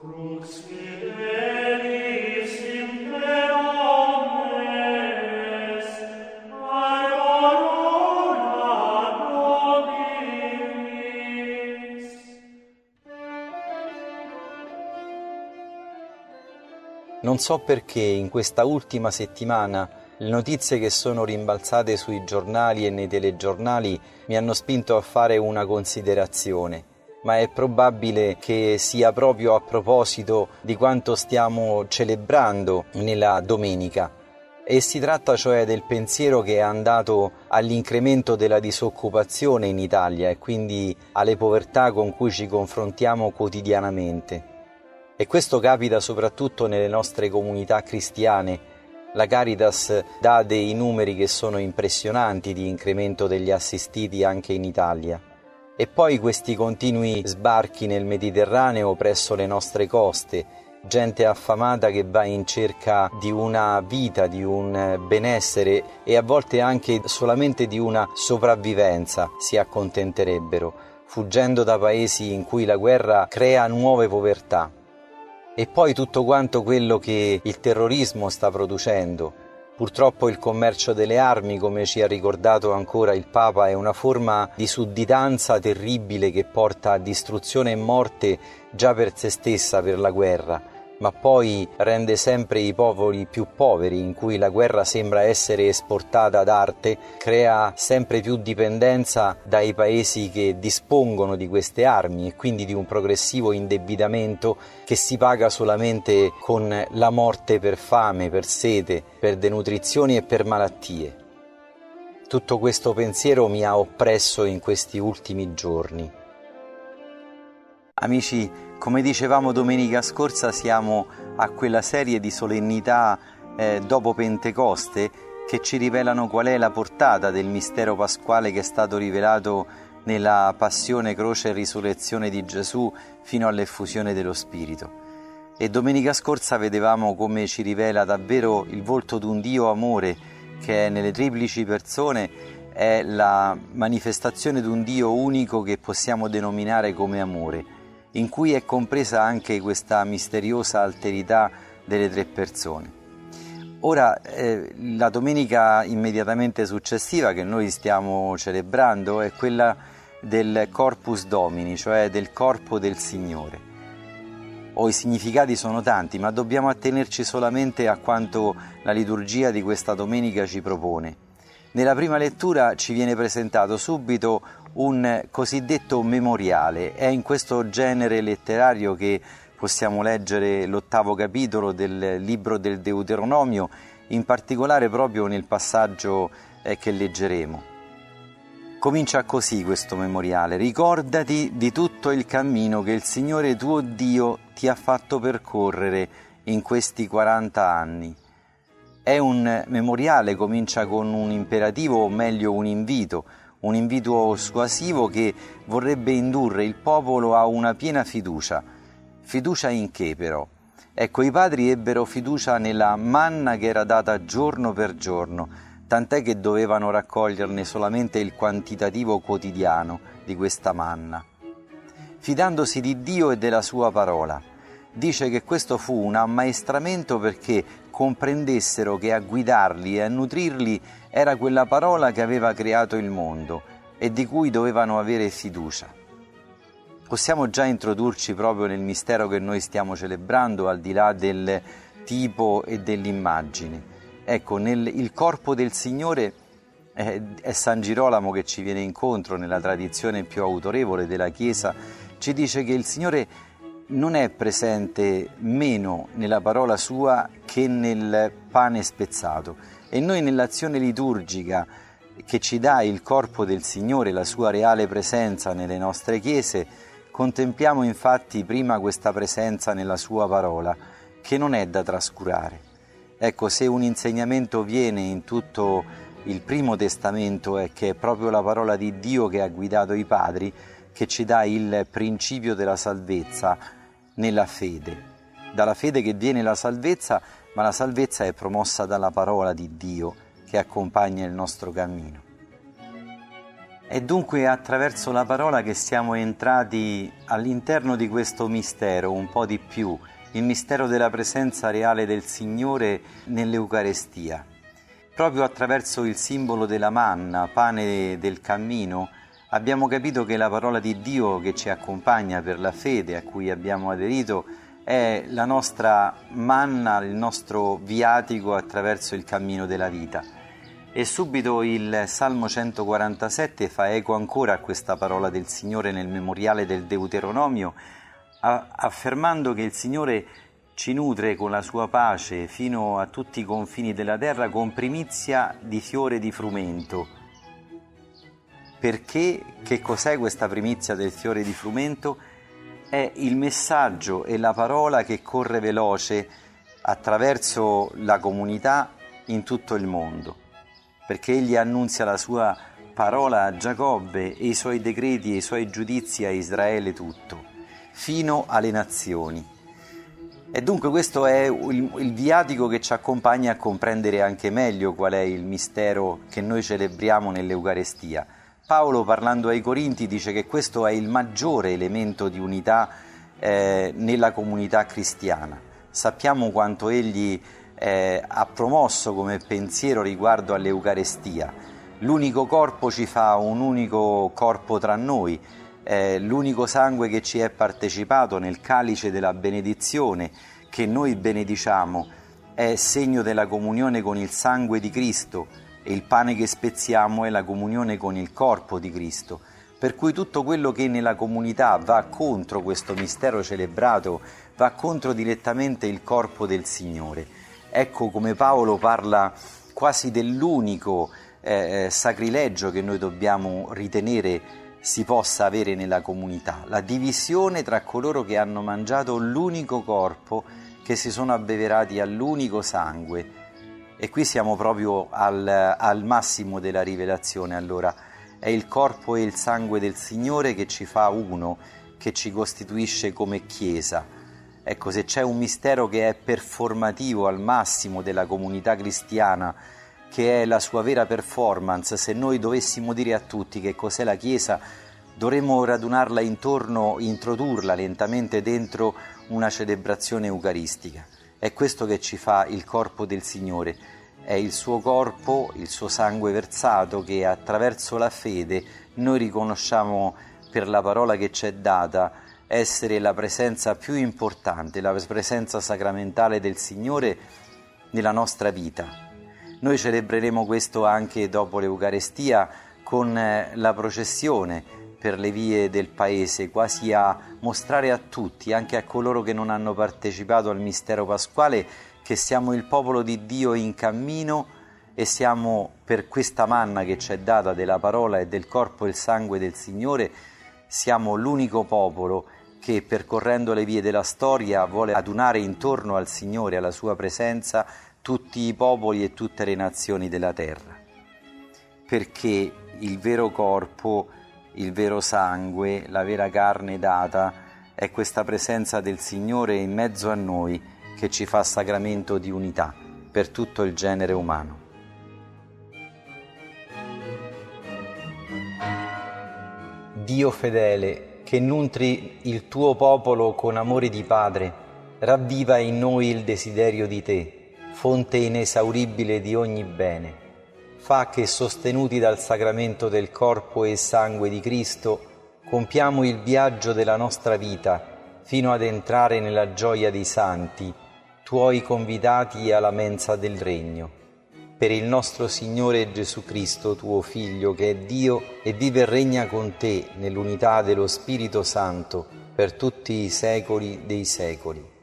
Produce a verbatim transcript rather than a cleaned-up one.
Non so perché in questa ultima settimana le notizie che sono rimbalzate sui giornali e nei telegiornali mi hanno spinto a fare una considerazione, ma è probabile che sia proprio a proposito di quanto stiamo celebrando nella domenica. E si tratta cioè del pensiero che è andato all'incremento della disoccupazione in Italia e quindi alle povertà con cui ci confrontiamo quotidianamente. E questo capita soprattutto nelle nostre comunità cristiane. La Caritas dà dei numeri che sono impressionanti di incremento degli assistiti anche in Italia. E poi questi continui sbarchi nel Mediterraneo presso le nostre coste, gente affamata che va in cerca di una vita, di un benessere e a volte anche solamente di una sopravvivenza si accontenterebbero, fuggendo da paesi in cui la guerra crea nuove povertà. E poi tutto quanto quello che il terrorismo sta producendo. Purtroppo il commercio delle armi, come ci ha ricordato ancora il Papa, è una forma di sudditanza terribile che porta a distruzione e morte già per se stessa, per la guerra, ma poi rende sempre i popoli più poveri, in cui la guerra sembra essere esportata ad arte, crea sempre più dipendenza dai paesi che dispongono di queste armi e quindi di un progressivo indebitamento che si paga solamente con la morte per fame, per sete, per denutrizioni e per malattie. Tutto questo pensiero mi ha oppresso in questi ultimi giorni. Amici, come dicevamo domenica scorsa, siamo a quella serie di solennità eh, dopo Pentecoste che ci rivelano qual è la portata del mistero pasquale che è stato rivelato nella passione, croce e risurrezione di Gesù fino all'effusione dello Spirito. E domenica scorsa vedevamo come ci rivela davvero il volto di un Dio amore che nelle triplici persone è la manifestazione di un Dio unico che possiamo denominare come amore, in cui è compresa anche questa misteriosa alterità delle tre persone. Ora, eh, la domenica immediatamente successiva che noi stiamo celebrando è quella del Corpus Domini, cioè del corpo del Signore. O i significati sono tanti, ma dobbiamo attenerci solamente a quanto la liturgia di questa domenica ci propone. Nella prima lettura ci viene presentato subito un cosiddetto memoriale. È in questo genere letterario che possiamo leggere l'ottavo capitolo del libro del Deuteronomio, in particolare proprio nel passaggio eh, che leggeremo. Comincia così questo memoriale: ricordati di tutto il cammino che il Signore tuo Dio ti ha fatto percorrere in questi quaranta anni. È un memoriale, comincia con un imperativo, o meglio un invito, un invito persuasivo che vorrebbe indurre il popolo a una piena fiducia. Fiducia in che però? Ecco, i padri ebbero fiducia nella manna che era data giorno per giorno, tant'è che dovevano raccoglierne solamente il quantitativo quotidiano di questa manna. Fidandosi di Dio e della sua parola, dice che questo fu un ammaestramento perché comprendessero che a guidarli e a nutrirli era quella parola che aveva creato il mondo e di cui dovevano avere fiducia. Possiamo già introdurci proprio nel mistero che noi stiamo celebrando, al di là del tipo e dell'immagine. Ecco, nel, il corpo del Signore è, è San Girolamo che ci viene incontro nella tradizione più autorevole della Chiesa, ci dice che il Signore non è presente meno nella parola sua che nel pane spezzato, e noi nell'azione liturgica che ci dà il corpo del Signore, la sua reale presenza nelle nostre chiese, contempliamo infatti prima questa presenza nella sua parola, che non è da trascurare. Ecco, se un insegnamento viene in tutto il Primo Testamento è che è proprio la parola di Dio che ha guidato i padri, che ci dà il principio della salvezza nella fede. Dalla fede che viene la salvezza, ma la salvezza è promossa dalla parola di Dio che accompagna il nostro cammino. È dunque attraverso la parola che siamo entrati all'interno di questo mistero, un po' di più, il mistero della presenza reale del Signore nell'Eucarestia. Proprio attraverso il simbolo della manna, pane del cammino, abbiamo capito che la parola di Dio che ci accompagna per la fede a cui abbiamo aderito è la nostra manna, il nostro viatico attraverso il cammino della vita. E subito il Salmo centoquarantasette fa eco ancora a questa parola del Signore nel memoriale del Deuteronomio, affermando che il Signore ci nutre con la sua pace fino a tutti i confini della terra con primizia di fiore di frumento. Perché? Che cos'è questa primizia del fiore di frumento? È il messaggio e la parola che corre veloce attraverso la comunità in tutto il mondo. Perché egli annunzia la sua parola a Giacobbe e i suoi decreti e i suoi giudizi a Israele tutto, fino alle nazioni. E dunque questo è il, il viatico che ci accompagna a comprendere anche meglio qual è il mistero che noi celebriamo nell'Eucarestia. Paolo, parlando ai Corinti, dice che questo è il maggiore elemento di unità eh, nella comunità cristiana. Sappiamo quanto egli Eh, ha promosso come pensiero riguardo all'Eucarestia. L'unico corpo ci fa un unico corpo tra noi, eh, l'unico sangue che ci è partecipato nel calice della benedizione che noi benediciamo è segno della comunione con il sangue di Cristo e il pane che spezziamo è la comunione con il corpo di Cristo. Per cui tutto quello che nella comunità va contro questo mistero celebrato va contro direttamente il corpo del Signore. Ecco come Paolo parla quasi dell'unico eh, sacrilegio che noi dobbiamo ritenere si possa avere nella comunità, la divisione tra coloro che hanno mangiato l'unico corpo, che si sono abbeverati all'unico sangue. E qui siamo proprio al, al massimo della rivelazione. Allora, è il corpo e il sangue del Signore che ci fa uno, che ci costituisce come Chiesa. Ecco, se c'è un mistero che è performativo al massimo della comunità cristiana, che è la sua vera performance, se noi dovessimo dire a tutti che cos'è la Chiesa, dovremmo radunarla intorno, introdurla lentamente dentro una celebrazione eucaristica. È questo che ci fa il corpo del Signore, è il suo corpo, il suo sangue versato che attraverso la fede noi riconosciamo per la parola che ci è data essere la presenza più importante, la presenza sacramentale del Signore nella nostra vita. Noi celebreremo questo anche dopo l'Eucarestia con la processione per le vie del paese, quasi a mostrare a tutti, anche a coloro che non hanno partecipato al mistero pasquale, che siamo il popolo di Dio in cammino e siamo, per questa manna che ci è data della parola e del corpo e il sangue del Signore, siamo l'unico popolo che percorrendo le vie della storia vuole adunare intorno al Signore, alla sua presenza, tutti i popoli e tutte le nazioni della terra. Perché il vero corpo, il vero sangue, la vera carne data è questa presenza del Signore in mezzo a noi che ci fa sacramento di unità per tutto il genere umano. Dio fedele, che nutri il tuo popolo con amore di Padre, ravviva in noi il desiderio di te, fonte inesauribile di ogni bene. Fa che, sostenuti dal sacramento del corpo e sangue di Cristo, compiamo il viaggio della nostra vita fino ad entrare nella gioia dei santi, tuoi convitati alla mensa del Regno. Per il nostro Signore Gesù Cristo, tuo Figlio, che è Dio e vive e regna con te nell'unità dello Spirito Santo per tutti i secoli dei secoli.